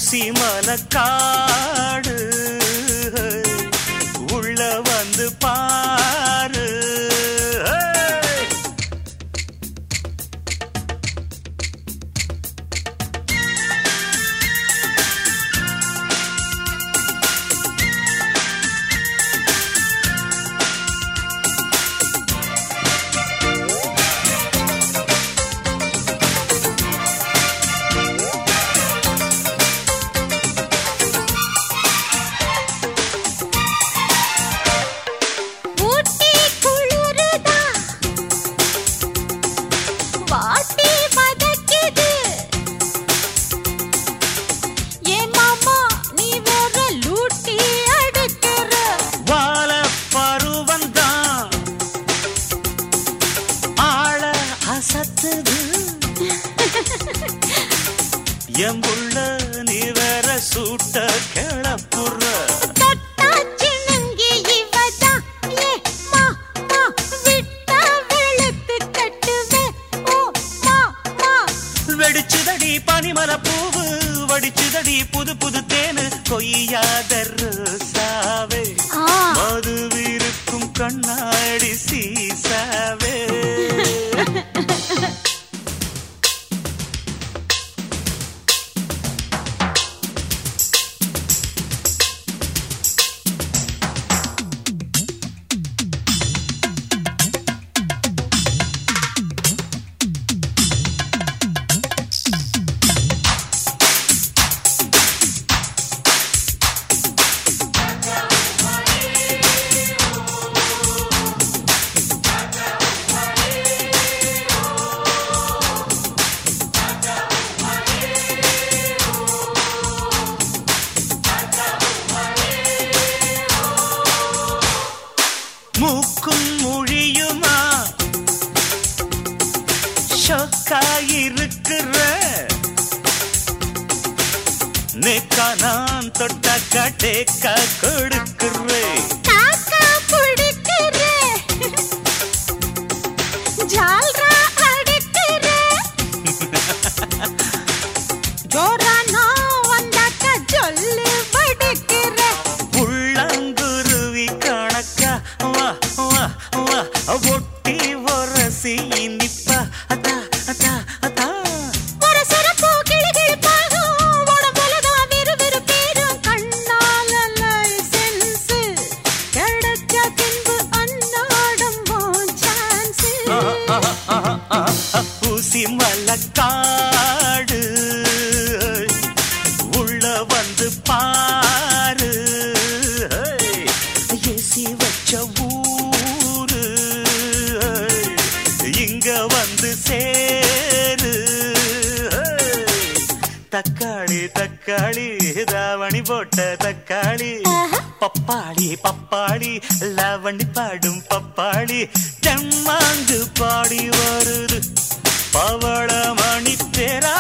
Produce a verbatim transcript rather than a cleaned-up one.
ஊசி மலக்காடு உள்ள வந்து பாரு. எம்புள்ள நீ வேற சூட்ட கிளப்புற வெடிச்சுதடி பனிமர பூவு வடிச்சுதடி புது புது தேனு கொய்யாத ரோசாவே மதுவிருக்கும் கண்ணாடி சீசாவே. மூக்கும் மொழியுமா ஷோக்காயிருக்கிற நேக்கா நான் தொட்டாக்கா டேக்கா கொடுக்கிறேன் ஒட்டி ஒரசி இனிப்பா அதா அதா அதா ஒரு சிறப்பு கிளிகிழிப்பாகும் உடம்புலதான் விறுவிறு பேரும் கண்ணால லைசென்ஸ் கிடைச்ச பின்பு அன்னாடம் சான்ஸ். ஊசி மலக்காடு உள்ள வந்து பாரு ஏசி வச்ச இங்க வந்து சேரு. தக்காளி தக்காளி தாவணி போட்ட தக்காளி பப்பாளி பப்பாளி லாவணி பாடும் பப்பாளி தெம்மாங்கு பாடி வருது பவள மணி தேரா